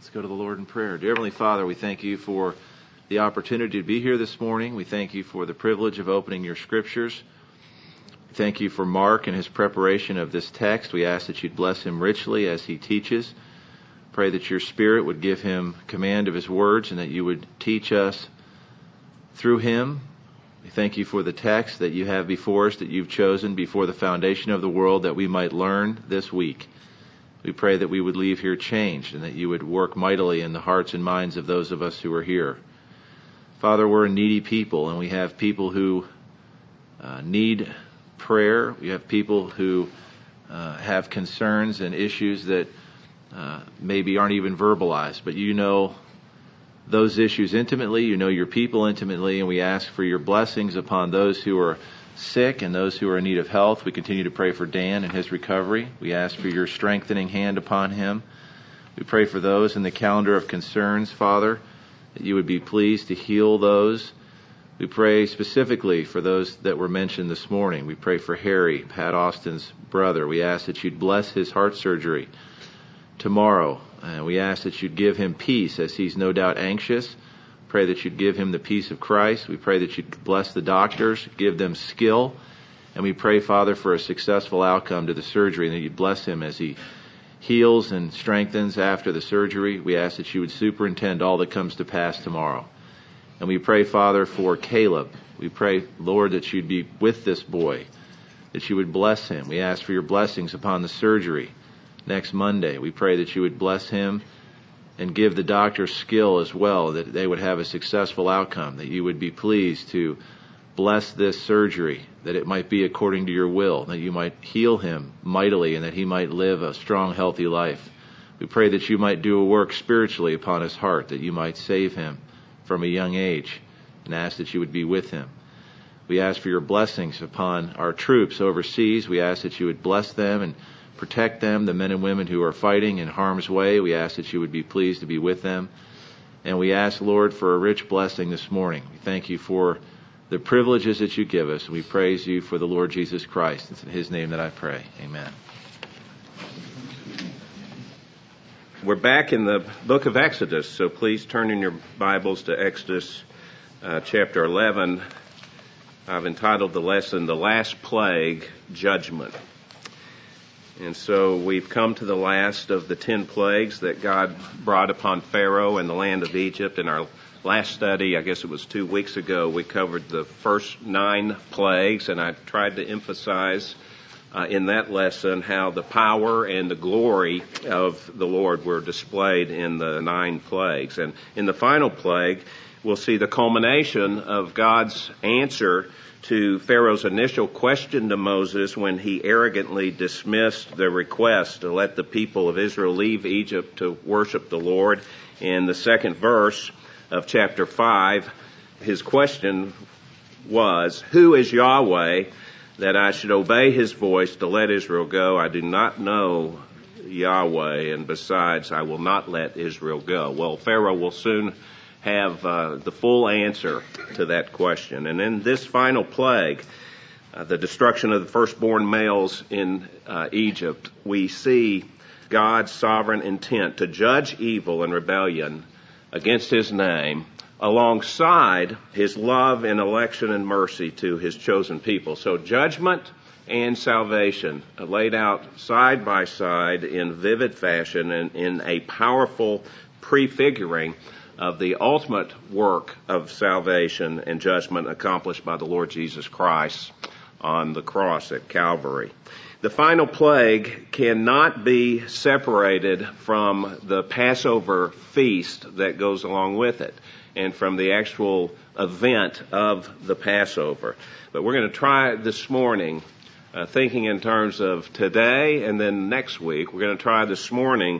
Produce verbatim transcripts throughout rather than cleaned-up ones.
Let's go to the Lord in prayer. Dear Heavenly Father, we thank you for the opportunity to be here this morning. We thank you for the privilege of opening your scriptures. We thank you for Mark and his preparation of this text. We ask that you'd bless him richly as he teaches. Pray that your Spirit would give him command of his words and that you would teach us through him. We thank you for the text that you have before us, that you've chosen before the foundation of the world, that we might learn this week. We pray that we would leave here changed and that you would work mightily in the hearts and minds of those of us who are here. Father, we're a needy people, and we have people who uh, need prayer. We have people who uh, have concerns and issues that uh, maybe aren't even verbalized, but you know those issues intimately. You know your people intimately, and we ask for your blessings upon those who are sick and those who are in need of health. We continue to pray for Dan and his recovery. We ask for your strengthening hand upon him. We pray for those in the calendar of concerns, Father, that you would be pleased to heal those. We pray specifically for those that were mentioned this morning. We pray for Harry, Pat Austin's brother. We ask that you'd bless his heart surgery tomorrow. And we ask that you'd give him peace as he's no doubt anxious. Pray that you'd give him the peace of Christ. We pray that you'd bless the doctors, give them skill. And we pray, Father, for a successful outcome to the surgery, and that you'd bless him as he heals and strengthens after the surgery. We ask that you would superintend all that comes to pass tomorrow. And we pray, Father, for Caleb. We pray, Lord, that you'd be with this boy, that you would bless him. We ask for your blessings upon the surgery next Monday. We pray that you would bless him and give the doctor skill as well, that they would have a successful outcome, that you would be pleased to bless this surgery, that it might be according to your will, that you might heal him mightily, and that he might live a strong, healthy life. We pray that you might do a work spiritually upon his heart, that you might save him from a young age, and ask that you would be with him. We ask for your blessings upon our troops overseas. We ask that you would bless them and protect them, the men and women who are fighting in harm's way. We ask that you would be pleased to be with them. And we ask, Lord, for a rich blessing this morning. We thank you for the privileges that you give us. We praise you for the Lord Jesus Christ. It's in his name that I pray. Amen. We're back in the book of Exodus, so please turn in your Bibles to Exodus uh, chapter eleven. I've entitled the lesson, The Last Plague, Judgment. And so we've come to the last of the ten plagues that God brought upon Pharaoh and the land of Egypt. In our last study, I guess it was two weeks ago, we covered the first nine plagues, and I tried to emphasize uh, in that lesson how the power and the glory of the Lord were displayed in the nine plagues. And in the final plague, we'll see the culmination of God's answer to Pharaoh's initial question to Moses when he arrogantly dismissed the request to let the people of Israel leave Egypt to worship the Lord. In the second verse of chapter five, his question was, "Who is Yahweh that I should obey his voice to let Israel go? I do not know Yahweh, and besides, I will not let Israel go." Well, Pharaoh will soon have uh, the full answer to that question. And in this final plague, uh, the destruction of the firstborn males in uh, Egypt, we see God's sovereign intent to judge evil and rebellion against his name alongside his love and election and mercy to his chosen people. So judgment and salvation are laid out side by side in vivid fashion and in a powerful prefiguring of the ultimate work of salvation and judgment accomplished by the Lord Jesus Christ on the cross at Calvary. The final plague cannot be separated from the Passover feast that goes along with it and from the actual event of the Passover. But we're going to try this morning, uh, thinking in terms of today and then next week, we're going to try this morning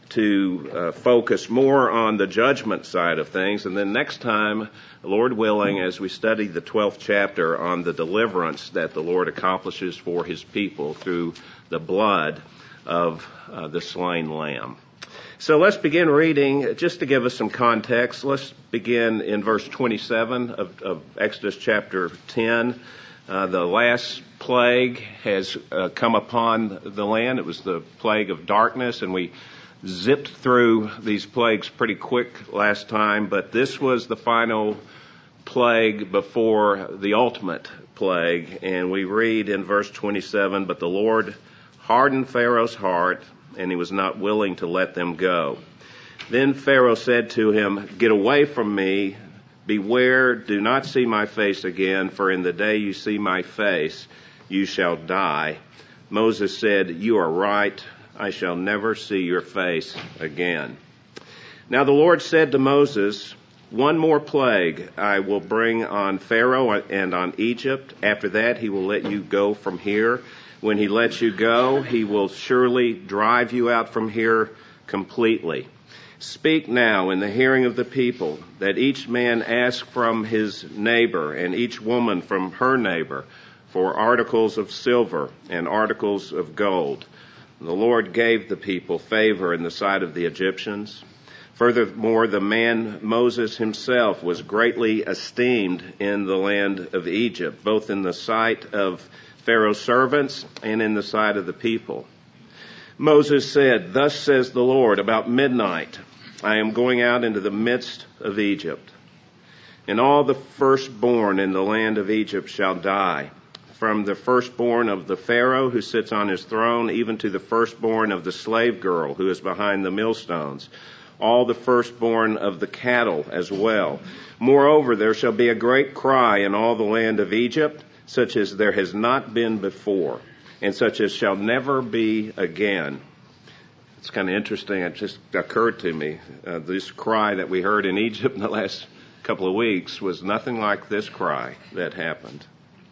to uh, focus more on the judgment side of things. And then next time, Lord willing, as we study the twelfth chapter on the deliverance that the Lord accomplishes for his people through the blood of uh, the slain lamb. So let's begin reading. Just to give us some context, let's begin in verse twenty-seven of, of Exodus chapter ten. Uh, the last plague has uh, come upon the land. It was the plague of darkness, and we zipped through these plagues pretty quick last time, but this was the final plague before the ultimate plague. And we read in verse twenty-seven, "But the Lord hardened Pharaoh's heart, and he was not willing to let them go. Then Pharaoh said to him, 'Get away from me. Beware, do not see my face again, for in the day you see my face, you shall die.' Moses said, 'You are right. I shall never see your face again.' Now the Lord said to Moses, 'One more plague I will bring on Pharaoh and on Egypt. After that he will let you go from here. When he lets you go, he will surely drive you out from here completely. Speak now in the hearing of the people, that each man ask from his neighbor and each woman from her neighbor for articles of silver and articles of gold.' The Lord gave the people favor in the sight of the Egyptians. Furthermore, the man Moses himself was greatly esteemed in the land of Egypt, both in the sight of Pharaoh's servants and in the sight of the people. Moses said, 'Thus says the Lord, about midnight I am going out into the midst of Egypt, and all the firstborn in the land of Egypt shall die, from the firstborn of the Pharaoh who sits on his throne, even to the firstborn of the slave girl who is behind the millstones, all the firstborn of the cattle as well. Moreover, there shall be a great cry in all the land of Egypt, such as there has not been before, and such as shall never be again.'" It's kind of interesting. It just occurred to me. Uh, this cry that we heard in Egypt in the last couple of weeks was nothing like this cry that happened.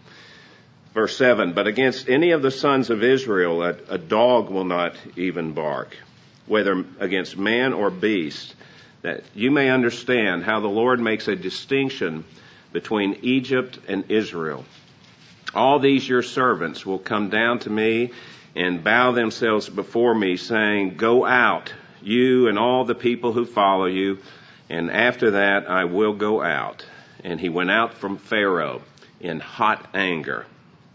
Verse seven, "But against any of the sons of Israel a, a dog will not even bark, whether against man or beast, that you may understand how the Lord makes a distinction between Egypt and Israel. All these your servants will come down to me and bow themselves before me, saying, 'Go out, you and all the people who follow you, and after that I will go out.' And he went out from Pharaoh in hot anger.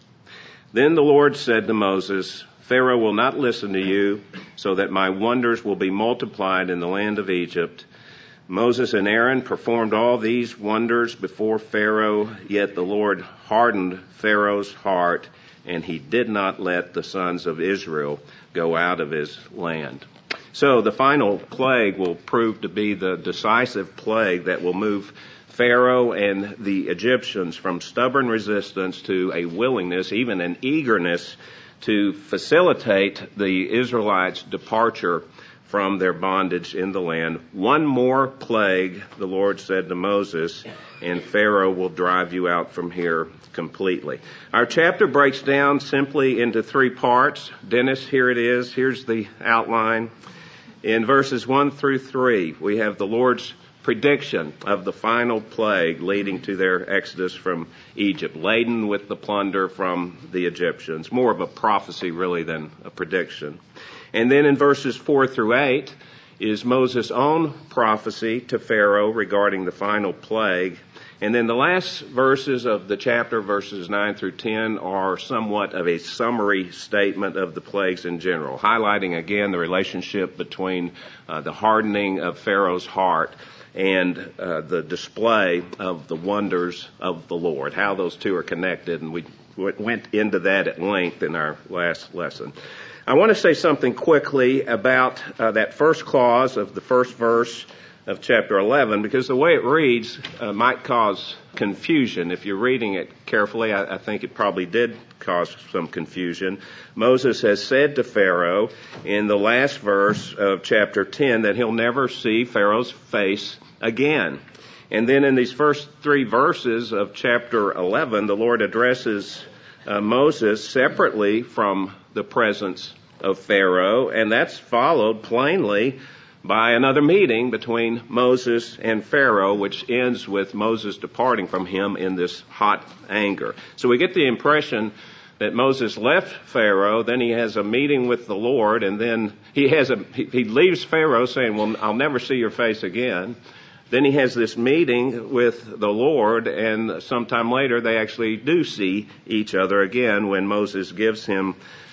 Then the Lord said to Moses, 'Pharaoh will not listen to you, so that my wonders will be multiplied in the land of Egypt.' Moses and Aaron performed all these wonders before Pharaoh, yet the Lord hardened Pharaoh's heart, and he did not let the sons of Israel go out of his land." So the final plague will prove to be the decisive plague that will move Pharaoh and the Egyptians from stubborn resistance to a willingness, even an eagerness, to facilitate the Israelites' departure from their bondage in the land. "One more plague," the Lord said to Moses, "and Pharaoh will drive you out from here completely." Our chapter breaks down simply into three parts. Dennis, here it is. Here's the outline. In verses one through three, we have the Lord's prediction of the final plague leading to their exodus from Egypt, laden with the plunder from the Egyptians. More of a prophecy, really, than a prediction. And then in verses four through eight is Moses' own prophecy to Pharaoh regarding the final plague. And then the last verses of the chapter, verses nine through ten, are somewhat of a summary statement of the plagues in general, highlighting again the relationship between uh, the hardening of Pharaoh's heart and uh, the display of the wonders of the Lord, how those two are connected. And we went into that at length in our last lesson. I want to say something quickly about uh, that first clause of the first verse of chapter eleven, because the way it reads uh, might cause confusion. If you're reading it carefully, I, I think it probably did cause some confusion. Moses has said to Pharaoh in the last verse of chapter ten that he'll never see Pharaoh's face again. And then in these first three verses of chapter eleven, the Lord addresses uh, Moses separately from the presence of Pharaoh, and that's followed plainly by another meeting between Moses and Pharaoh, which ends with Moses departing from him in this hot anger. So we get the impression that Moses left Pharaoh, then he has a meeting with the Lord, and then he has a he, he leaves Pharaoh saying, "Well, I'll never see your face again." Then he has this meeting with the Lord, and sometime later they actually do see each other again when Moses gives him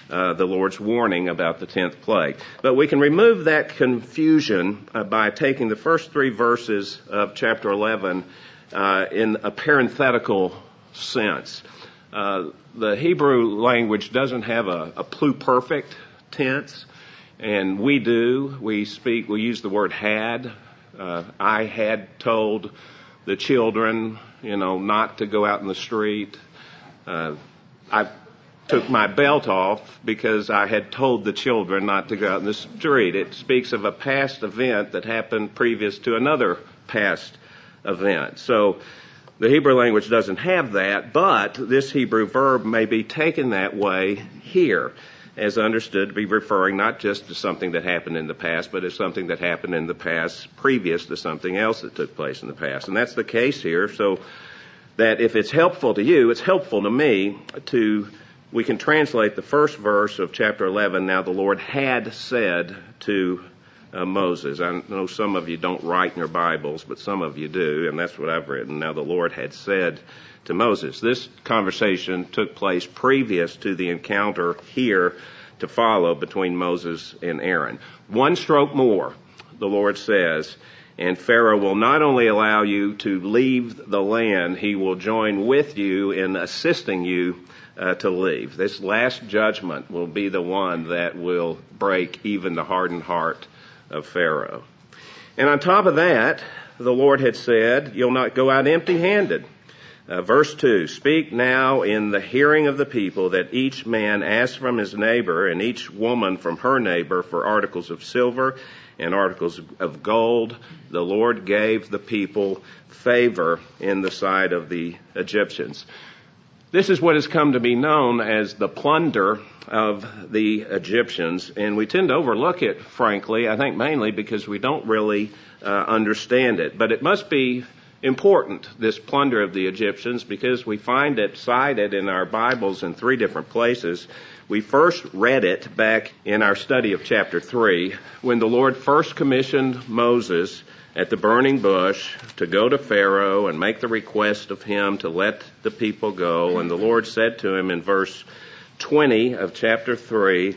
uh, the Lord's warning about the tenth plague. But we can remove that confusion uh, by taking the first three verses of chapter eleven uh, in a parenthetical sense. Uh, the Hebrew language doesn't have a, a pluperfect tense, and we do. We speak, we use the word had. Uh, I had told the children, you know, not to go out in the street. Uh, I took my belt off because I had told the children not to go out in the street. It speaks of a past event that happened previous to another past event. So the Hebrew language doesn't have that, but this Hebrew verb may be taken that way here, as understood to be referring not just to something that happened in the past, but as something that happened in the past previous to something else that took place in the past. And that's the case here, so that if it's helpful to you, it's helpful to me to, we can translate the first verse of chapter eleven, now the Lord had said to uh, Moses. I know some of you don't write in your Bibles, but some of you do, and that's what I've written. Now the Lord had said to Moses. This conversation took place previous to the encounter here to follow between Moses and Aaron. One stroke more, the Lord says, and Pharaoh will not only allow you to leave the land, he will join with you in assisting you uh, to leave. This last judgment will be the one that will break even the hardened heart of Pharaoh. And on top of that, the Lord had said, you'll not go out empty-handed. Uh, verse two, speak now in the hearing of the people that each man ask from his neighbor and each woman from her neighbor for articles of silver and articles of gold. The Lord gave the people favor in the sight of the Egyptians. This is what has come to be known as the plunder of the Egyptians, and we tend to overlook it, frankly, I think mainly because we don't really uh, understand it. But it must be important, this plunder of the Egyptians, because we find it cited in our Bibles in three different places. We first read it back in our study of chapter three, when the Lord first commissioned Moses at the burning bush to go to Pharaoh and make the request of him to let the people go. And the Lord said to him in verse twenty of chapter three,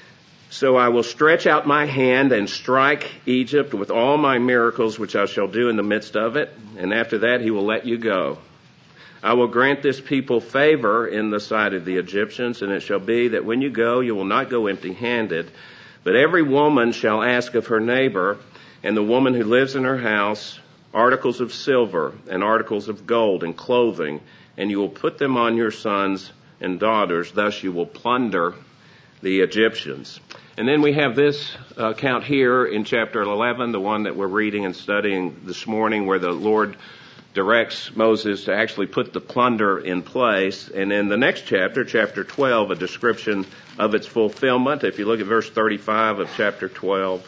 so I will stretch out my hand and strike Egypt with all my miracles, which I shall do in the midst of it. And after that, he will let you go. I will grant this people favor in the sight of the Egyptians, and it shall be that when you go, you will not go empty-handed. But every woman shall ask of her neighbor, and the woman who lives in her house, articles of silver and articles of gold and clothing, and you will put them on your sons and daughters. Thus you will plunder the Egyptians. And then we have this account here in chapter eleven, the one that we're reading and studying this morning, where the Lord directs Moses to actually put the plunder in place. And in the next chapter, chapter twelve, a description of its fulfillment. If you look at verse thirty-five of chapter twelve.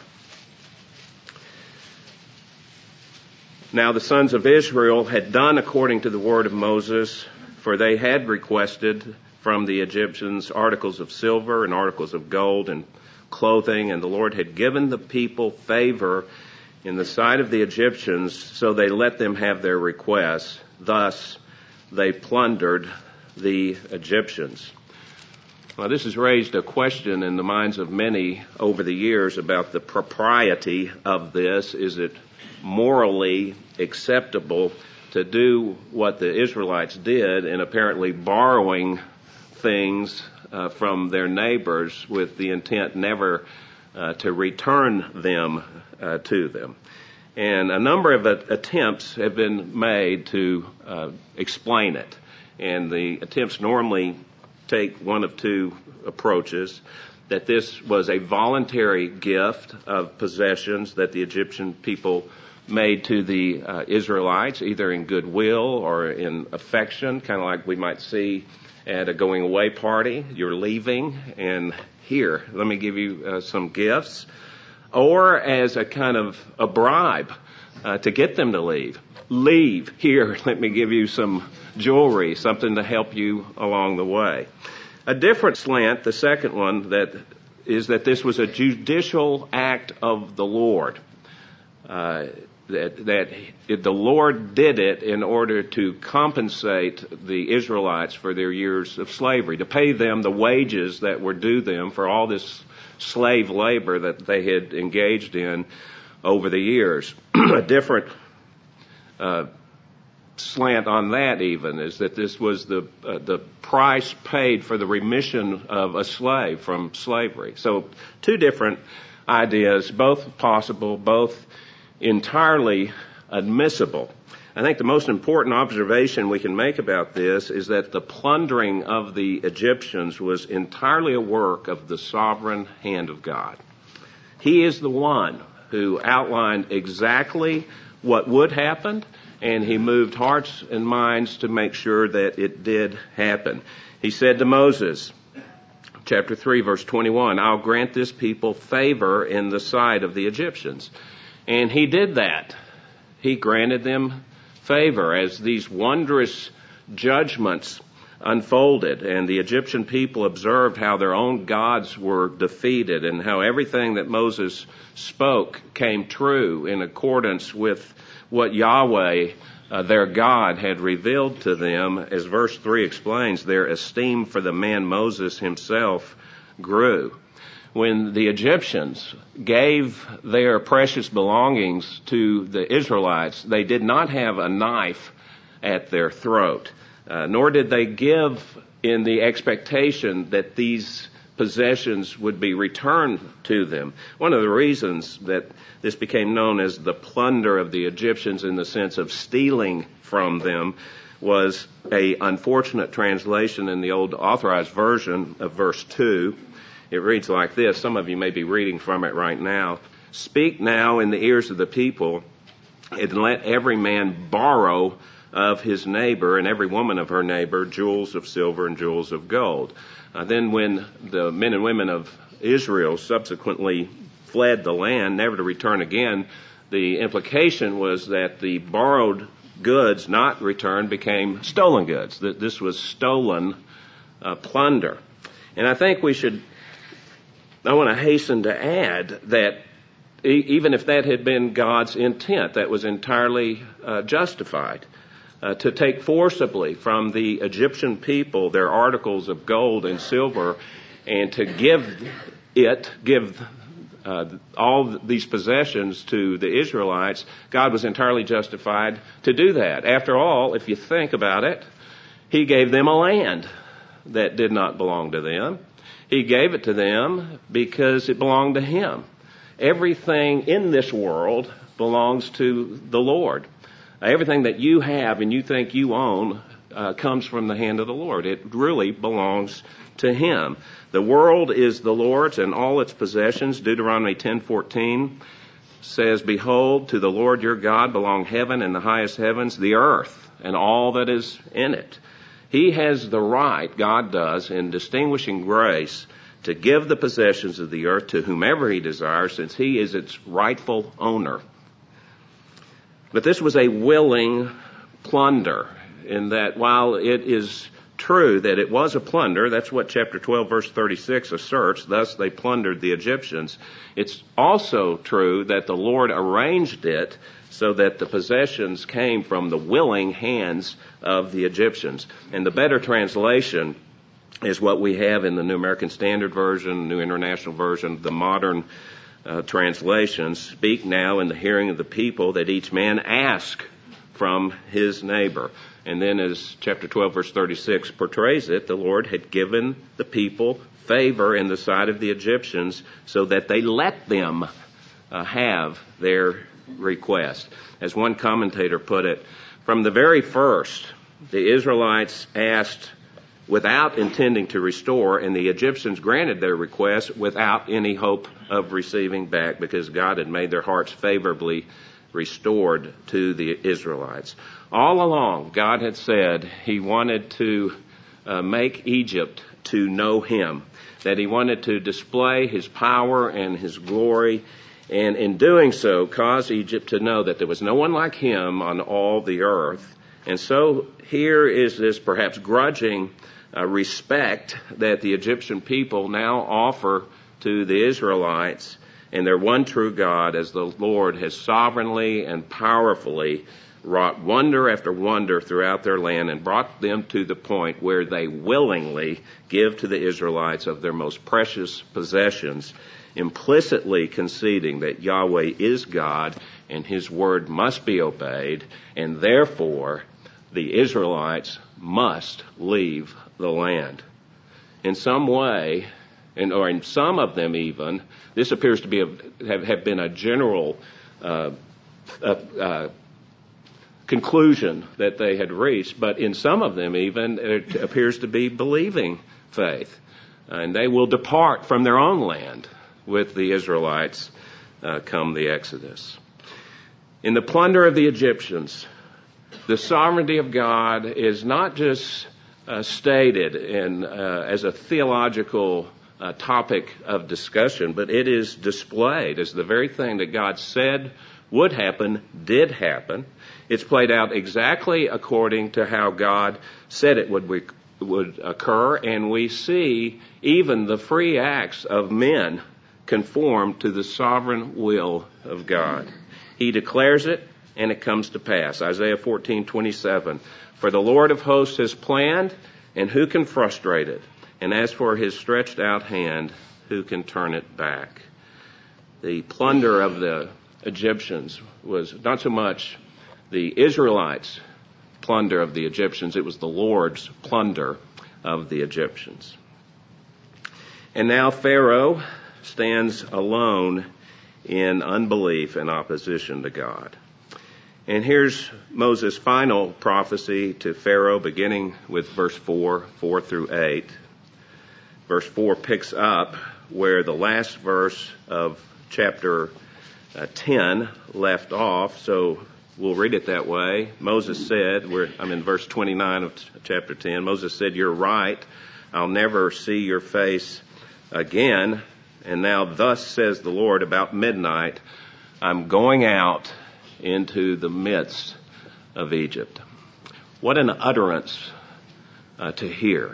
Now the sons of Israel had done according to the word of Moses, for they had requested from the Egyptians articles of silver and articles of gold and clothing, and the Lord had given the people favor in the sight of the Egyptians, so they let them have their requests. Thus they plundered the Egyptians. Now this has raised a question in the minds of many over the years about the propriety of this. Is it morally acceptable to do what the Israelites did in apparently borrowing things uh, from their neighbors with the intent never uh, to return them uh, to them? And a number of uh, attempts have been made to uh, explain it. And the attempts normally take one of two approaches: that this was a voluntary gift of possessions that the Egyptian people made to the uh, Israelites, either in goodwill or in affection, kind of like we might see at a going away party. You're leaving, and here, let me give you uh, some gifts. Or as a kind of a bribe uh, to get them to leave. Leave, here, let me give you some jewelry, something to help you along the way. A different slant, the second one, that is that this was a judicial act of the Lord. Uh, that, that it, the Lord did it in order to compensate the Israelites for their years of slavery, to pay them the wages that were due them for all this slave labor that they had engaged in over the years. A different uh, slant on that even is that this was the uh, the price paid for the remission of a slave from slavery. So two different ideas, both possible, both entirely admissible. I think the most important observation we can make about this is that the plundering of the Egyptians was entirely a work of the sovereign hand of God. He is the one who outlined exactly what would happen, and he moved hearts and minds to make sure that it did happen. He said to Moses, chapter three, verse twenty-one, I'll grant this people favor in the sight of the Egyptians. And he did that. He granted them favor as these wondrous judgments unfolded, and the Egyptian people observed how their own gods were defeated and how everything that Moses spoke came true in accordance with what Yahweh, uh, their God, had revealed to them. As verse three explains, their esteem for the man Moses himself grew. When the Egyptians gave their precious belongings to the Israelites, they did not have a knife at their throat, uh, nor did they give in the expectation that these possessions would be returned to them. One of the reasons that this became known as the plunder of the Egyptians in the sense of stealing from them was a unfortunate translation in the old authorized version of verse two. It reads like this. Some of you may be reading from it right now. Speak now in the ears of the people, and let every man borrow of his neighbor and every woman of her neighbor jewels of silver and jewels of gold. Uh, then when the men and women of Israel subsequently fled the land, never to return again, the implication was that the borrowed goods not returned became stolen goods, that this was stolen uh, plunder. And I think we should I want to hasten to add that even if that had been God's intent, that was entirely uh, justified. Uh, to take forcibly from the Egyptian people their articles of gold and silver and to give it, give uh, all these possessions to the Israelites, God was entirely justified to do that. After all, if you think about it, He gave them a land that did not belong to them. He gave it to them because it belonged to Him. Everything in this world belongs to the Lord. Everything that you have and you think you own uh, comes from the hand of the Lord. It really belongs to Him. The world is the Lord's and all its possessions. Deuteronomy ten fourteen says, Behold, to the Lord your God belong heaven and the highest heavens, the earth and all that is in it. He has the right, God does, in distinguishing grace to give the possessions of the earth to whomever He desires, since He is its rightful owner. But this was a willing plunder, in that while it is true that it was a plunder, that's what chapter twelve verse thirty-six asserts, thus they plundered the Egyptians. It's also true that the Lord arranged it so that the possessions came from the willing hands of the Egyptians. And the better translation is what we have in the New American Standard Version, New International Version, the modern uh, translations. Speak now in the hearing of the people that each man ask from his neighbor. And then as chapter twelve verse thirty-six portrays it, the Lord had given the people favor in the sight of the Egyptians so that they let them uh, have their request. As one commentator put it, from the very first, the Israelites asked without intending to restore, and the Egyptians granted their request without any hope of receiving back, because God had made their hearts favorably restored to the Israelites. All along, God had said He wanted to uh, make Egypt to know Him, that He wanted to display His power and His glory, and in doing so, cause Egypt to know that there was no one like Him on all the earth. And so here is this perhaps grudging uh, respect that the Egyptian people now offer to the Israelites. and their one true God, as the Lord has sovereignly and powerfully wrought wonder after wonder throughout their land and brought them to the point where they willingly give to the Israelites of their most precious possessions, implicitly conceding that Yahweh is God and his word must be obeyed, and therefore the Israelites must leave the land. In some way, and or in some of them even, this appears to be a, have, have been a general uh, uh, uh, conclusion that they had reached, but in some of them even it appears to be believing faith. And they will depart from their own land with the Israelites uh, come the Exodus. In the plunder of the Egyptians, the sovereignty of God is not just uh, stated in, uh, as a theological uh, topic of discussion, but it is displayed as the very thing that God said would happen, did happen. It's played out exactly according to how God said it would, would occur, and we see even the free acts of men conform to the sovereign will of God. He declares it, and it comes to pass. Isaiah fourteen twenty-seven. For the Lord of hosts has planned, and who can frustrate it? And as for his stretched out hand, who can turn it back? The plunder of the Egyptians was not so much the Israelites' plunder of the Egyptians, it was the Lord's plunder of the Egyptians. And now Pharaoh stands alone in unbelief and opposition to God. And here's Moses' final prophecy to Pharaoh, beginning with verse four, four through eight. Verse four picks up where the last verse of chapter uh, ten left off, so we'll read it that way. Moses said, we're, I'm in verse twenty-nine of t- chapter ten, Moses said, "You're right, I'll never see your face again. And now thus says the Lord, about midnight, I'm going out into the midst of Egypt." What an utterance uh, to hear.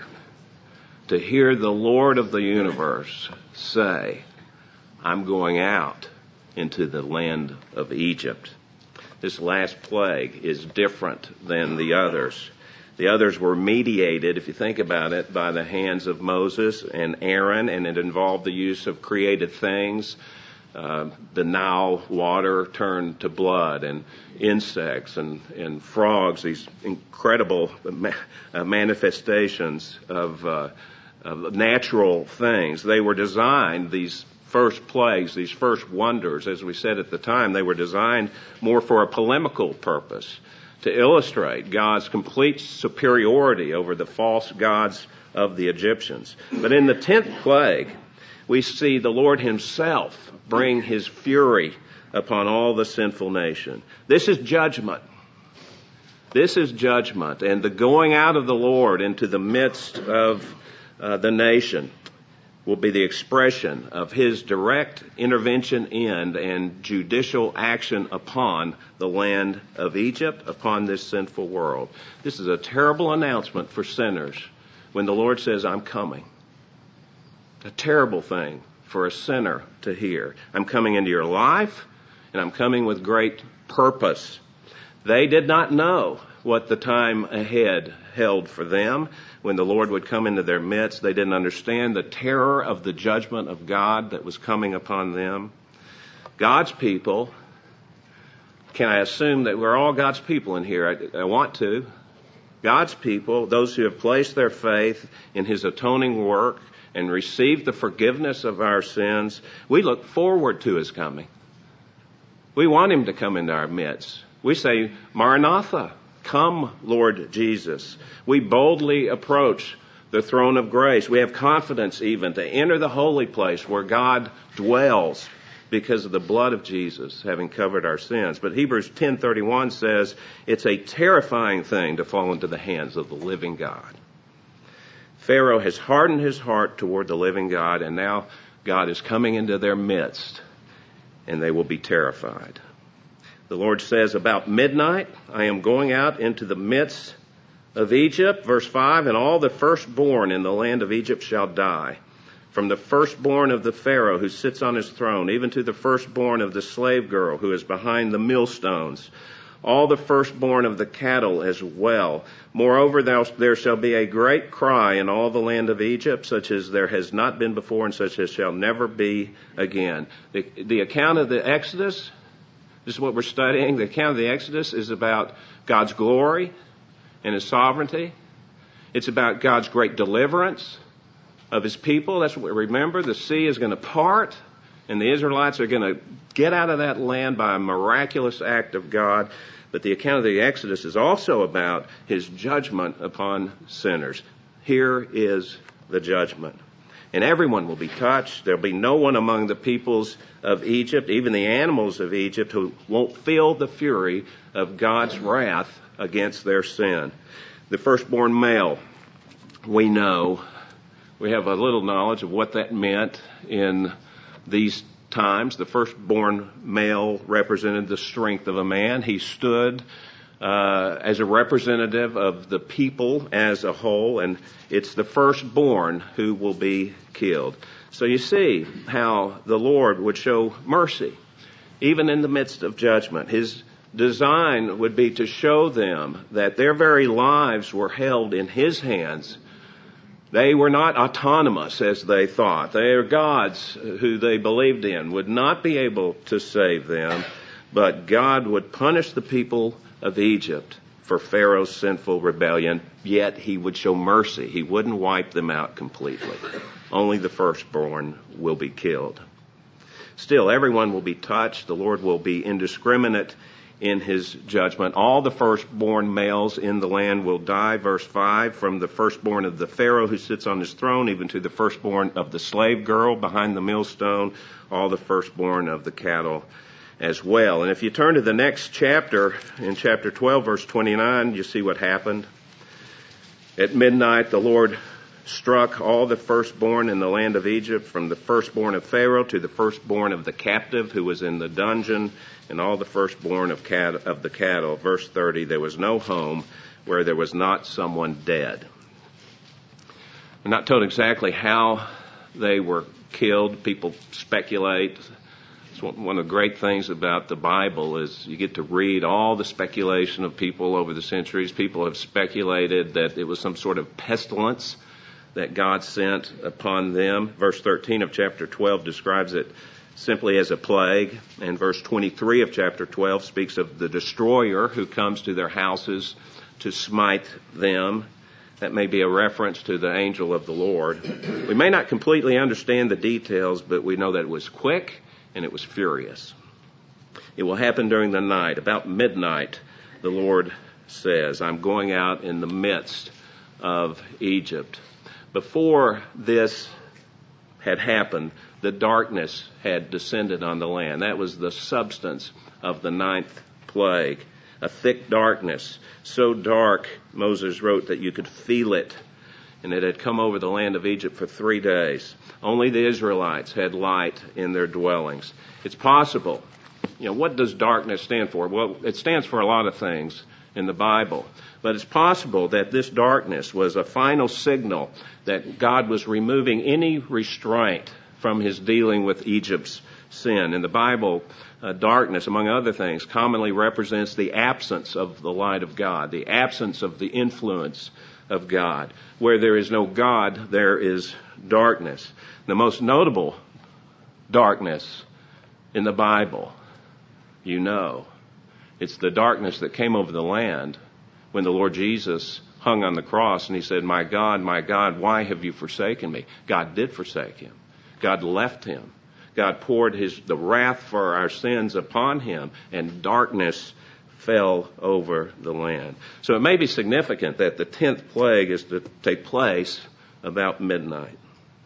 To hear the Lord of the universe say, I'm going out into the land of Egypt. This last plague is different than the others. The others were mediated, if you think about it, by the hands of Moses and Aaron, and it involved the use of created things. Uh, the Nile water turned to blood, and insects and, and frogs, these incredible ma- uh, manifestations of, uh, of natural things. They were designed, these first plagues, these first wonders, as we said at the time, they were designed more for a polemical purpose, to illustrate God's complete superiority over the false gods of the Egyptians. But in the tenth plague, we see the Lord himself bring his fury upon all the sinful nation. This is judgment. This is judgment, and the going out of the Lord into the midst of uh, the nation will be the expression of his direct intervention in and judicial action upon the land of Egypt, upon this sinful world. This is a terrible announcement for sinners when the Lord says, I'm coming. A terrible thing for a sinner to hear. I'm coming into your life, and I'm coming with great purpose. They did not know what the time ahead held for them. When the Lord would come into their midst, they didn't understand the terror of the judgment of God that was coming upon them. God's people, can I assume that we're all God's people in here? I, I want to. God's people, those who have placed their faith in his atoning work and received the forgiveness of our sins, we look forward to his coming. We want him to come into our midst. We say, Maranatha, come, Lord Jesus. We boldly approach the throne of grace. We have confidence even to enter the holy place where God dwells because of the blood of Jesus having covered our sins. But Hebrews ten thirty-one says it's a terrifying thing to fall into the hands of the living God. Pharaoh has hardened his heart toward the living God, and now God is coming into their midst, and they will be terrified. The Lord says, about midnight, I am going out into the midst of Egypt. Verse five, and all the firstborn in the land of Egypt shall die, from the firstborn of the Pharaoh who sits on his throne, even to the firstborn of the slave girl who is behind the millstones, all the firstborn of the cattle as well. Moreover, there shall be a great cry in all the land of Egypt, such as there has not been before and such as shall never be again. The, the account of the Exodus, this is what we're studying, the account of the Exodus is about God's glory and His sovereignty. It's about God's great deliverance of His people. That's what we remember. The sea is going to part, and the Israelites are going to get out of that land by a miraculous act of God. But the account of the Exodus is also about His judgment upon sinners. Here is the judgment. And everyone will be touched. There'll be no one among the peoples of Egypt, even the animals of Egypt, who won't feel the fury of God's wrath against their sin. The firstborn male, we know, we have a little knowledge of what that meant in these times. The firstborn male represented the strength of a man. He stood uh, as a representative of the people as a whole, and it's the firstborn who will be killed. So you see how the Lord would show mercy, even in the midst of judgment. His design would be to show them that their very lives were held in His hands. They were not autonomous as they thought. Their gods who they believed in would not be able to save them, but God would punish the people of Egypt for Pharaoh's sinful rebellion, yet He would show mercy. He wouldn't wipe them out completely. Only the firstborn will be killed. Still, everyone will be touched. The Lord will be indiscriminate in His judgment. All the firstborn males in the land will die. Verse five, from the firstborn of the Pharaoh who sits on his throne, even to the firstborn of the slave girl behind the millstone, all the firstborn of the cattle as well. And if you turn to the next chapter, in chapter twelve, verse twenty-nine, you see what happened. At midnight, the Lord struck all the firstborn in the land of Egypt, from the firstborn of Pharaoh to the firstborn of the captive who was in the dungeon, and all the firstborn of, cat, of the cattle. Verse thirty, there was no home where there was not someone dead. We're not told exactly how they were killed. People speculate. It's one of the great things about the Bible is you get to read all the speculation of people over the centuries. People have speculated that it was some sort of pestilence that God sent upon them. Verse thirteen of chapter twelve describes it simply as a plague, and verse twenty-three of chapter twelve speaks of the destroyer who comes to their houses to smite them. That may be a reference to the angel of the Lord. We may not completely understand the details, but we know that it was quick and it was furious. It will happen during the night. About midnight, the Lord says, I'm going out in the midst of Egypt. Before this had happened, the darkness had descended on the land. That was the substance of the ninth plague. A thick darkness, so dark, Moses wrote, that you could feel it. And it had come over the land of Egypt for three days. Only the Israelites had light in their dwellings. It's possible. You know, what does darkness stand for? Well, it stands for a lot of things in the Bible. But it's possible that this darkness was a final signal that God was removing any restraint from His dealing with Egypt's sin. In the Bible, uh, darkness, among other things, commonly represents the absence of the light of God, the absence of the influence of God. Where there is no God, there is darkness. The most notable darkness in the Bible, you know, it's the darkness that came over the land when the Lord Jesus hung on the cross and He said, my God, my God, why have you forsaken me? God did forsake Him. God left Him. God poured his the wrath for our sins upon Him, and darkness fell over the land. So it may be significant that the tenth plague is to take place about midnight.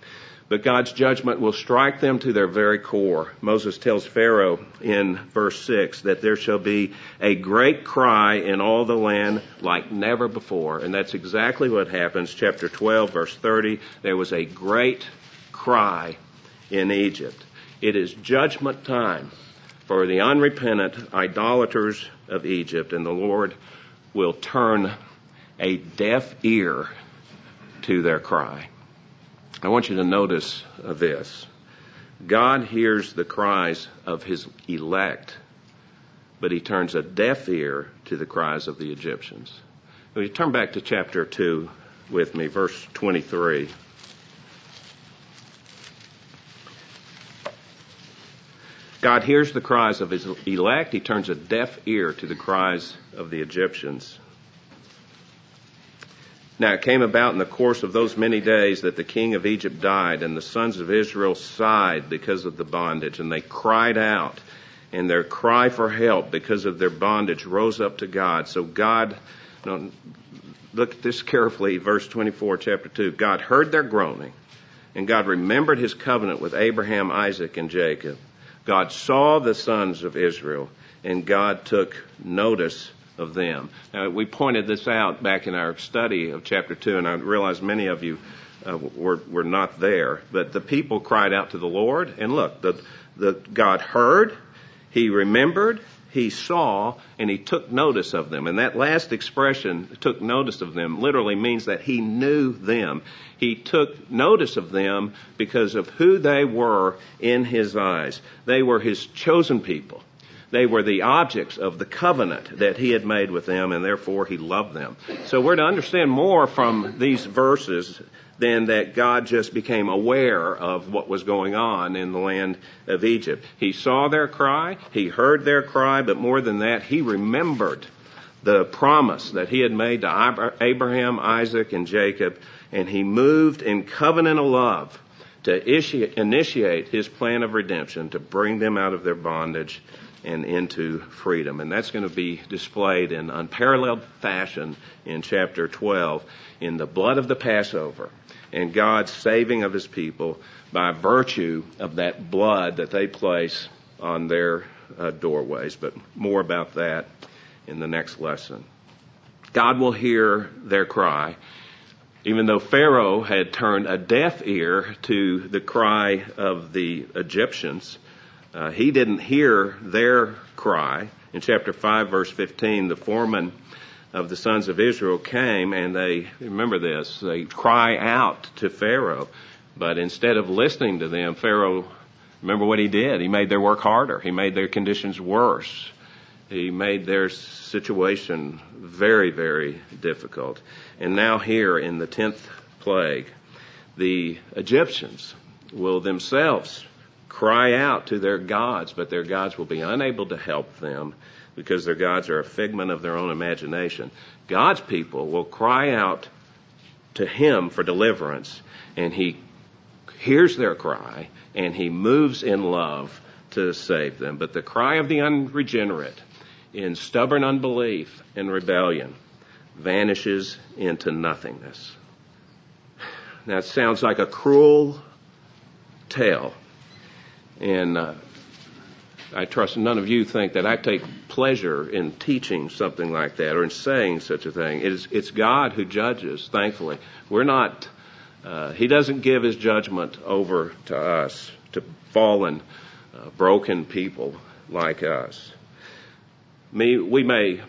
But God's judgment will strike them to their very core. Moses tells Pharaoh in verse six that there shall be a great cry in all the land like never before. And that's exactly what happens. Chapter twelve, verse thirty, there was a great cry in Egypt. It is judgment time for the unrepentant idolaters of Egypt, and the Lord will turn a deaf ear to their cry. I want you to notice uh, this. God hears the cries of his elect, but he turns a deaf ear to the cries of the Egyptians. Will you turn back to chapter two with me, verse twenty-three. God hears the cries of his elect. He turns a deaf ear to the cries of the Egyptians. Now it came about in the course of those many days that the king of Egypt died, and the sons of Israel sighed because of the bondage, and they cried out, and their cry for help because of their bondage rose up to God. So God, no, look at this carefully, verse twenty-four, chapter two. God heard their groaning, and God remembered his covenant with Abraham, Isaac, and Jacob. God saw the sons of Israel, and God took notice of them. Now, we pointed this out back in our study of chapter two, and I realize many of you uh, were, were not there. But the people cried out to the Lord, and look, the, the God heard, he remembered, he saw, and he took notice of them. And that last expression, took notice of them, literally means that he knew them. He took notice of them because of who they were in his eyes. They were his chosen people. They were the objects of the covenant that he had made with them, and therefore he loved them. So we're to understand more from these verses than that God just became aware of what was going on in the land of Egypt. He saw their cry, he heard their cry, but more than that, he remembered the promise that he had made to Abraham, Isaac, and Jacob, and he moved in covenant of love to initiate his plan of redemption, to bring them out of their bondage and into freedom. And that's going to be displayed in unparalleled fashion in chapter twelve in the blood of the Passover and God's saving of his people by virtue of that blood that they place on their uh, doorways. But more about that in the next lesson. God will hear their cry. Even though Pharaoh had turned a deaf ear to the cry of the Egyptians, Uh, he didn't hear their cry. In chapter five, verse fifteen, the foreman of the sons of Israel came, and they, remember this, they cry out to Pharaoh. But instead of listening to them, Pharaoh, remember what he did? He made their work harder. He made their conditions worse. He made their situation very, very difficult. And now here in the tenth plague, the Egyptians will themselves cry out to their gods, but their gods will be unable to help them because their gods are a figment of their own imagination. God's people will cry out to him for deliverance, and he hears their cry, and he moves in love to save them. But the cry of the unregenerate in stubborn unbelief and rebellion vanishes into nothingness. Now, it sounds like a cruel tale. And uh, I trust none of you think that I take pleasure in teaching something like that or in saying such a thing. It is, it's God who judges, thankfully. We're not, uh, he doesn't give his judgment over to us, to fallen, uh, broken people like us. Me, we may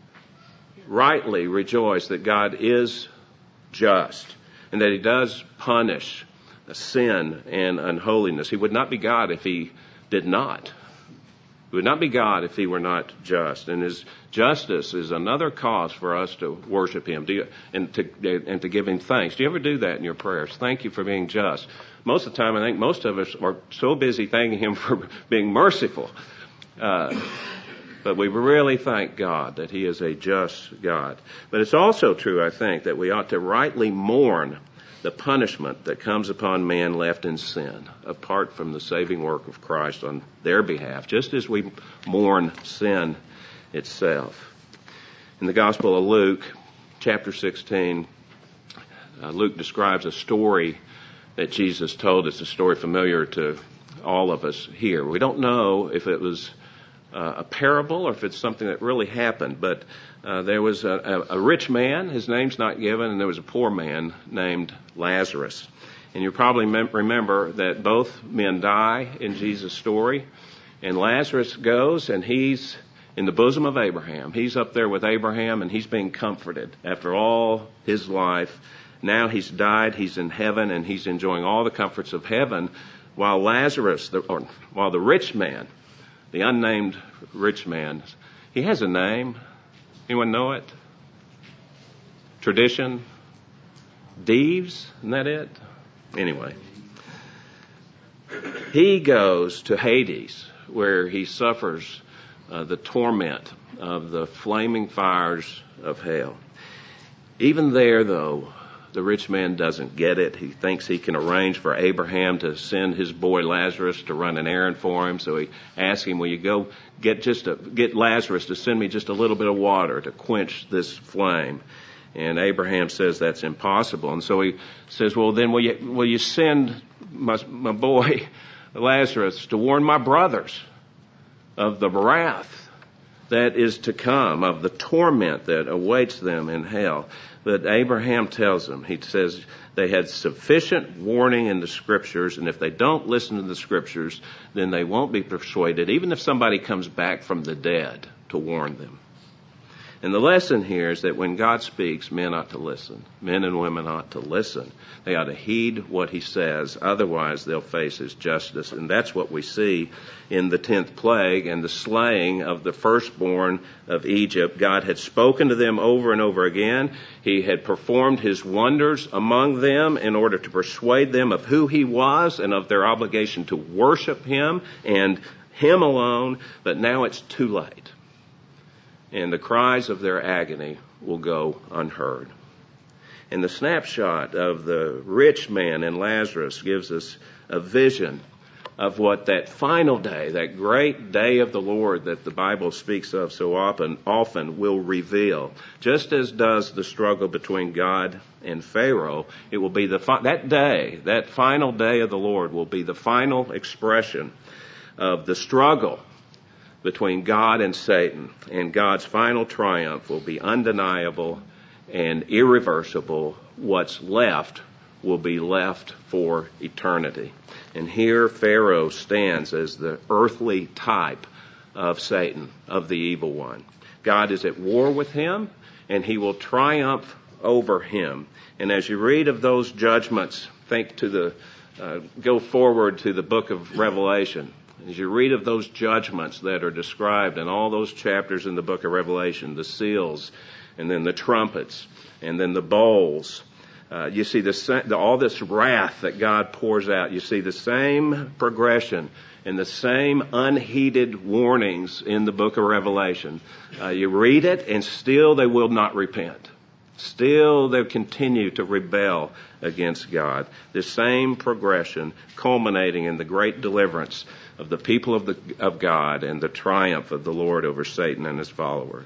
rightly rejoice that God is just and that he does punish sin and unholiness. He would not be God if he did not. He would not be God if he were not just. And his justice is another cause for us to worship him do you, and, to, and to give him thanks. Do you ever do that in your prayers? Thank you for being just. Most of the time, I think most of us are so busy thanking him for being merciful. Uh, but we really thank God that he is a just God. But it's also true, I think, that we ought to rightly mourn the punishment that comes upon man left in sin, apart from the saving work of Christ on their behalf, just as we mourn sin itself. In the Gospel of Luke, chapter sixteen, uh, Luke describes a story that Jesus told. It's a story familiar to all of us here. We don't know if it was uh, a parable or if it's something that really happened, but Uh, there was a, a, a rich man, his name's not given, and there was a poor man named Lazarus. And you probably mem- remember that both men die in Jesus' story. And Lazarus goes, and he's in the bosom of Abraham. He's up there with Abraham, and he's being comforted after all his life Now he's died, he's in heaven, and he's enjoying all the comforts of heaven, while Lazarus, the, or while the rich man, the unnamed rich man, he has a name. Anyone know it? Tradition? Dives? Isn't that it? Anyway. He goes to Hades, where he suffers uh, the torment of the flaming fires of hell. Even there, though, the rich man doesn't get it. He thinks he can arrange for Abraham to send his boy Lazarus to run an errand for him. So he asks him, will you go get just a, get Lazarus to send me just a little bit of water to quench this flame? And Abraham says that's impossible. And so he says, well, then will you, will you send my, my boy Lazarus to warn my brothers of the wrath that is to come, of the torment that awaits them in hell? But Abraham tells them, he says they had sufficient warning in the Scriptures, and if they don't listen to the Scriptures, then they won't be persuaded, even if somebody comes back from the dead to warn them. And the lesson here is that when God speaks, men ought to listen. Men and women ought to listen. They ought to heed what he says. Otherwise, they'll face his justice. And that's what we see in the tenth plague and the slaying of the firstborn of Egypt. God had spoken to them over and over again. He had performed his wonders among them in order to persuade them of who he was and of their obligation to worship him and him alone. But now it's too late. And the cries of their agony will go unheard. And the snapshot of the rich man and Lazarus gives us a vision of what that final day, that great day of the Lord that the Bible speaks of so often, often will reveal. Just as does the struggle between God and Pharaoh, it will be the fi- that day, that final day of the Lord will be the final expression of the struggle between God and Satan, and God's final triumph will be undeniable and irreversible. What's left will be left for eternity. And here Pharaoh stands as the earthly type of Satan, of the evil one. God is at war with him, and he will triumph over him. And as you read of those judgments, think to the, uh, go forward to the book of Revelation. As you read of those judgments that are described in all those chapters in the book of Revelation, the seals, and then the trumpets, and then the bowls, uh, you see the, the, all this wrath that God pours out. You see the same progression and the same unheeded warnings in the book of Revelation. Uh, you read it, and still they will not repent. Still they continue to rebel against God. The same progression culminating in the great deliverance of the people of, the, of God and the triumph of the Lord over Satan and his followers.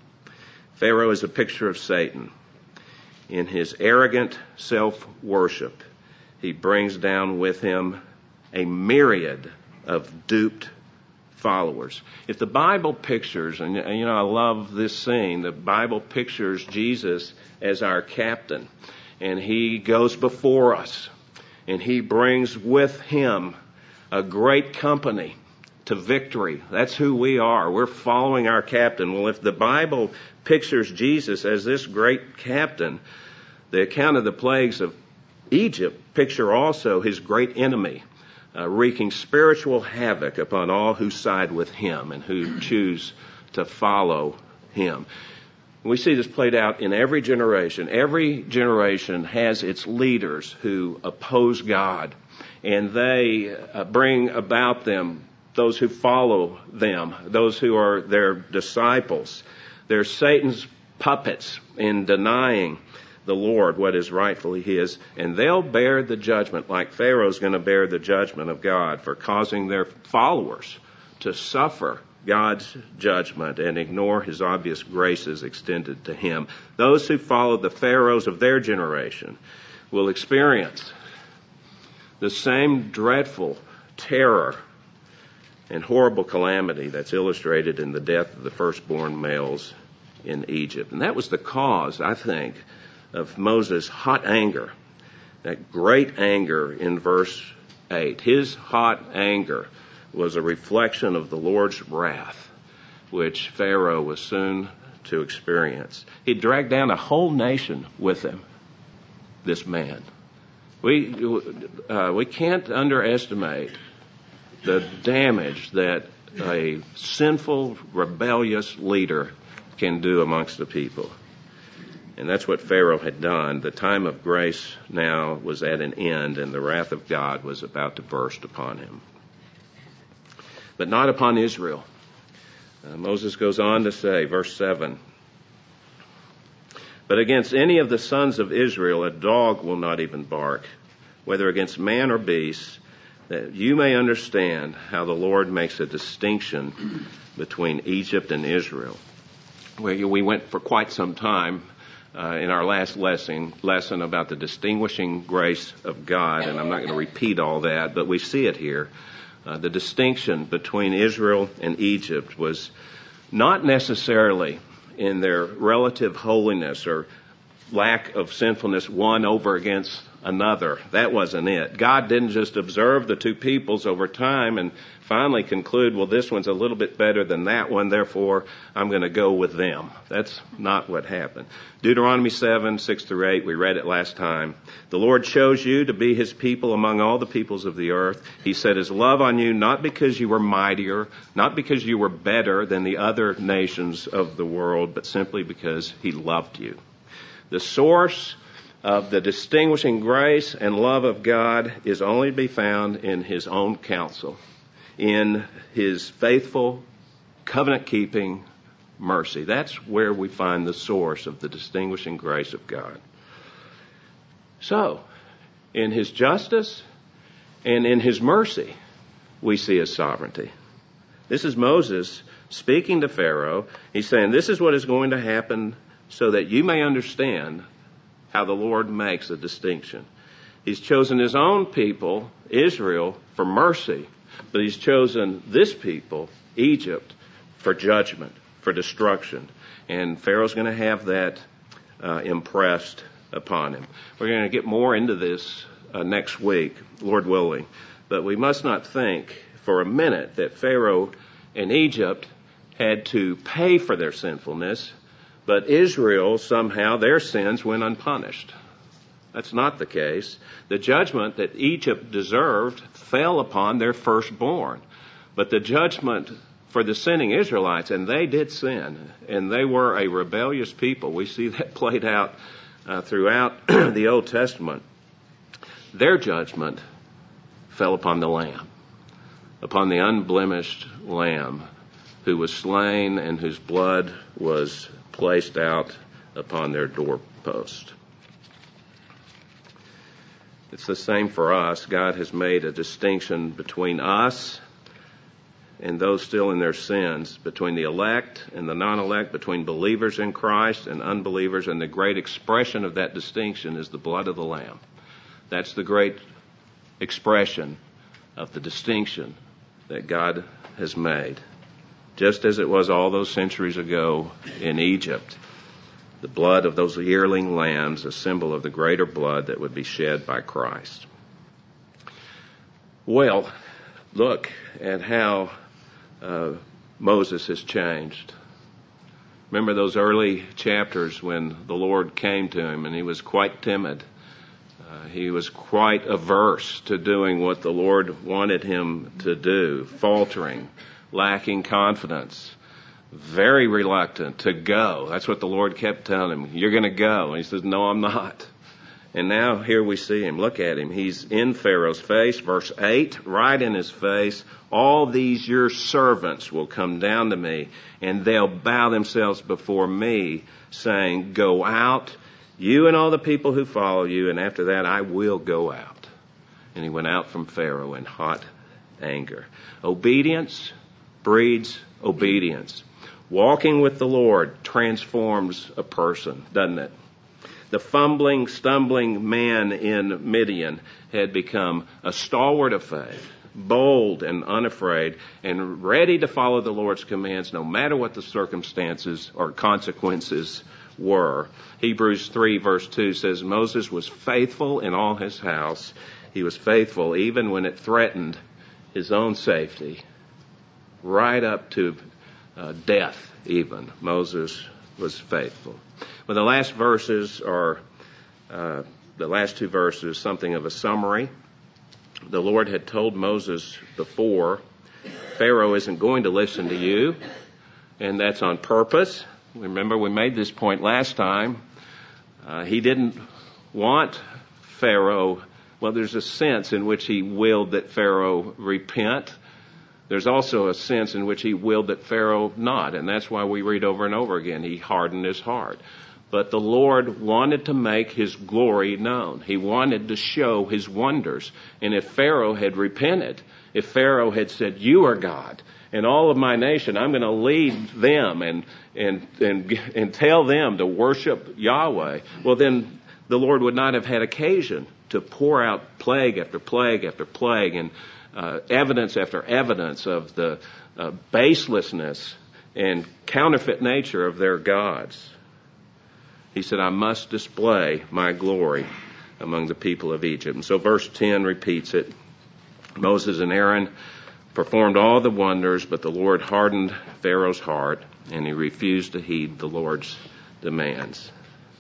Pharaoh is a picture of Satan. In his arrogant self-worship, he brings down with him a myriad of duped followers. If the Bible pictures, and you know I love this scene, the Bible pictures Jesus as our captain, and he goes before us, and he brings with him a great company to victory. That's who we are. We're following our captain. Well, if the Bible pictures Jesus as this great captain, the account of the plagues of Egypt picture also his great enemy, uh, wreaking spiritual havoc upon all who side with him and who choose to follow him. We see this played out in every generation. Every generation has its leaders who oppose God, and they uh, bring about them those who follow them, those who are their disciples. They're Satan's puppets in denying the Lord what is rightfully his, and they'll bear the judgment, like Pharaoh's going to bear the judgment of God for causing their followers to suffer God's judgment and ignore his obvious graces extended to him. Those who follow the pharaohs of their generation will experience the same dreadful terror and horrible calamity that's illustrated in the death of the firstborn males in Egypt. And that was the cause, I think, of Moses' hot anger, that great anger in verse eight. His hot anger was a reflection of the Lord's wrath, which Pharaoh was soon to experience. He dragged down a whole nation with him. this man. We uh, we can't underestimate the damage that a sinful, rebellious leader can do amongst the people. And that's what Pharaoh had done. The time of grace now was at an end, and the wrath of God was about to burst upon him. But not upon Israel. Uh, Moses goes on to say, verse seven, "But against any of the sons of Israel a dog will not even bark, whether against man or beast, that you may understand how the Lord makes a distinction between Egypt and Israel." We, we went for quite some time uh, in our last lesson, lesson about the distinguishing grace of God, and I'm not going to repeat all that, but we see it here. Uh, the distinction between Israel and Egypt was not necessarily in their relative holiness or lack of sinfulness one over against another. That wasn't it. God didn't just observe the two peoples over time and finally conclude, well, this one's a little bit better than that one, therefore I'm going to go with them. That's not what happened. Deuteronomy seven, six through eight, we read it last time. "The Lord chose you to be his people among all the peoples of the earth. He set his love on you not because you were mightier, not because you were better than the other nations of the world, but simply because he loved you." The source of the distinguishing grace and love of God is only to be found in his own counsel, in his faithful, covenant-keeping mercy. That's where we find the source of the distinguishing grace of God. So, in his justice and in his mercy, we see his sovereignty. This is Moses speaking to Pharaoh. He's saying, this is what is going to happen so that you may understand how the Lord makes a distinction. He's chosen his own people, Israel, for mercy, but he's chosen this people, Egypt, for judgment, for destruction. And Pharaoh's going to have that uh, impressed upon him. We're going to get more into this uh, next week, Lord willing. But we must not think for a minute that Pharaoh and Egypt had to pay for their sinfulness, but Israel, somehow, their sins went unpunished. That's not the case. The judgment that Egypt deserved fell upon their firstborn. But the judgment for the sinning Israelites, and they did sin, and they were a rebellious people. We see that played out uh, throughout the Old Testament. Their judgment fell upon the Lamb, upon the unblemished Lamb who was slain and whose blood was placed out upon their doorpost. It's the same for us. God has made a distinction between us and those still in their sins, between the elect and the non-elect, between believers in Christ and unbelievers, and the great expression of that distinction is the blood of the Lamb. That's the great expression of the distinction that God has made. Just as it was all those centuries ago in Egypt, the blood of those yearling lambs, a symbol of the greater blood that would be shed by Christ. Well, look at how uh, Moses has changed. Remember those early chapters when the Lord came to him and he was quite timid. Uh, he was quite averse to doing what the Lord wanted him to do, faltering, lacking confidence, very reluctant to go. That's what the Lord kept telling him. You're going to go. And he says, no, I'm not. And now here we see him. Look at him. He's in Pharaoh's face. Verse eight, right in his face. All these your servants will come down to me, and they'll bow themselves before me, saying, go out, you and all the people who follow you, and after that I will go out. And he went out from Pharaoh in hot anger. Obedience breeds obedience. Walking with the Lord transforms a person, doesn't it? The fumbling, stumbling man in Midian had become a stalwart of faith, bold and unafraid, and ready to follow the Lord's commands no matter what the circumstances or consequences were. Hebrews three verse two says, Moses was faithful in all his house. He was faithful even when it threatened his own safety, right up to uh, death even. Moses was faithful. Well, the last verses are uh, the last two verses, something of a summary. The Lord had told Moses before, Pharaoh isn't going to listen to you, and that's on purpose. Remember, we made this point last time. Uh, he didn't want Pharaoh. Well, there's a sense in which he willed that Pharaoh repent. There's also a sense in which he willed that Pharaoh not, and that's why we read over and over again, he hardened his heart. But the Lord wanted to make his glory known. He wanted to show his wonders. And if Pharaoh had repented, if Pharaoh had said, you are God, and all of my nation, I'm going to lead them and, and, and, and tell them to worship Yahweh, well then the Lord would not have had occasion to pour out plague after plague after plague and uh, evidence after evidence of the uh, baselessness and counterfeit nature of their gods. He said, I must display my glory among the people of Egypt. And so verse ten repeats it. Moses and Aaron performed all the wonders, but the Lord hardened Pharaoh's heart, and he refused to heed the Lord's demands.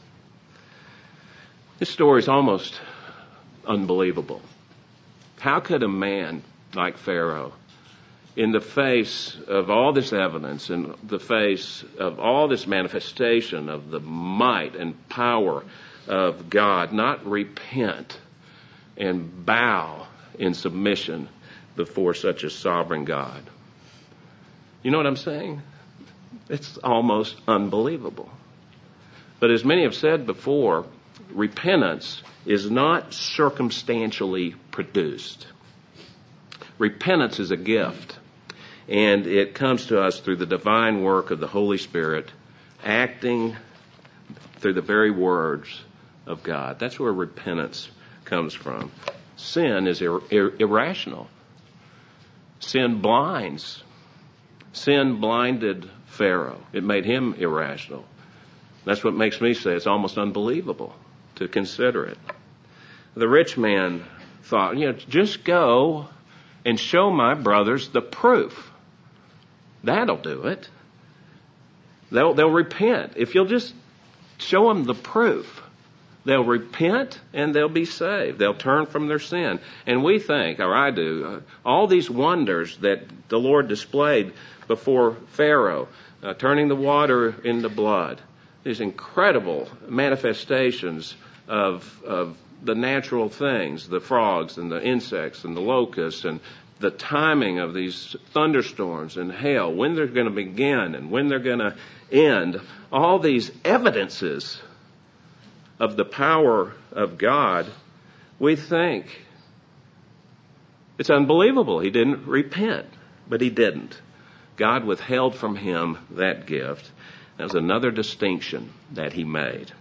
This story is almost unbelievable. How could a man like Pharaoh, in the face of all this evidence, in the face of all this manifestation of the might and power of God, not repent and bow in submission before such a sovereign God? You know what I'm saying? It's almost unbelievable. But as many have said before, repentance is not circumstantially produced. Repentance is a gift. And it comes to us through the divine work of the Holy Spirit, acting through the very words of God. That's where repentance comes from. Sin is ir- ir- irrational. Sin blinds. Sin blinded Pharaoh. It made him irrational. That's what makes me say it's almost unbelievable to consider it. The rich man thought, you know, just go and show my brothers the proof. That'll do it. They'll, they'll repent. If you'll just show them the proof, they'll repent and they'll be saved. They'll turn from their sin. And we think, or I do, uh, all these wonders that the Lord displayed before Pharaoh, uh, turning the water into blood, these incredible manifestations of, of the natural things, the frogs and the insects and the locusts and the timing of these thunderstorms and hail, when they're going to begin and when they're going to end, all these evidences of the power of God, we think it's unbelievable. He didn't repent, but he didn't. God withheld from him that gift. That was another distinction that he made.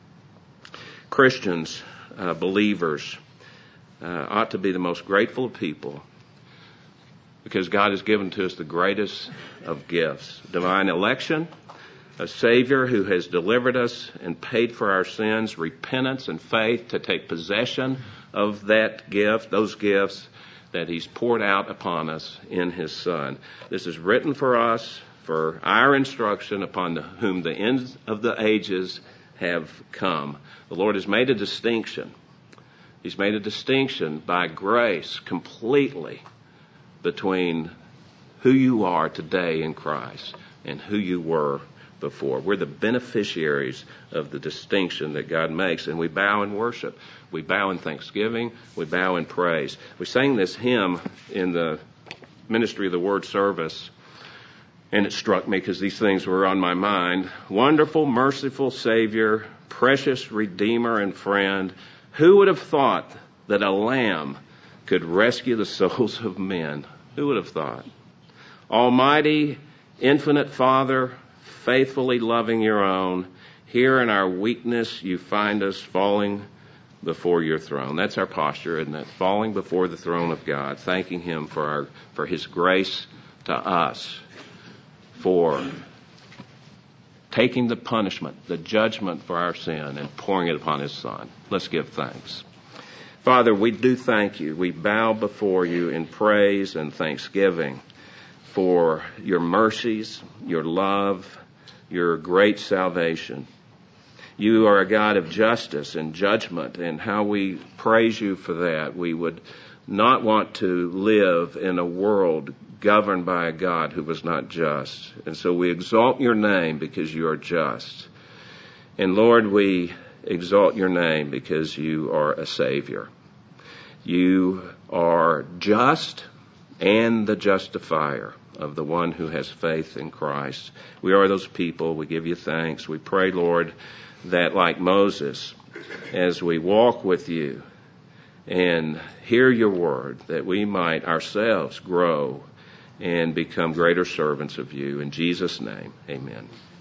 Christians, uh, believers, uh, ought to be the most grateful of people, because God has given to us the greatest of gifts. Divine election, a Savior who has delivered us and paid for our sins, repentance and faith to take possession of that gift, those gifts that he's poured out upon us in his Son. This is written for us, for our instruction, upon the, whom the ends of the ages have come. The Lord has made a distinction. He's made a distinction by grace completely between who you are today in Christ and who you were before. We're the beneficiaries of the distinction that God makes, and we bow in worship. We bow in thanksgiving. We bow in praise. We sang this hymn in the Ministry of the Word service, and it struck me because these things were on my mind. Wonderful, merciful Savior, precious Redeemer and friend, who would have thought that a lamb could rescue the souls of men? Who would have thought? Almighty, infinite Father, faithfully loving your own, here in our weakness you find us falling before your throne. That's our posture, isn't it? Falling before the throne of God, thanking him for our for his grace to us, for taking the punishment, the judgment for our sin, and pouring it upon his Son. Let's give thanks. Father, we do thank you. We bow before you in praise and thanksgiving for your mercies, your love, your great salvation. You are a God of justice and judgment, and how we praise you for that. We would not want to live in a world governed by a God who was not just. And so we exalt your name because you are just. And Lord, we exalt your name because you are a Savior. You are just and the justifier of the one who has faith in Christ. We are those people. We give you thanks. We pray, Lord, that like Moses, as we walk with you and hear your word, that we might ourselves grow and become greater servants of you. In Jesus' name, amen.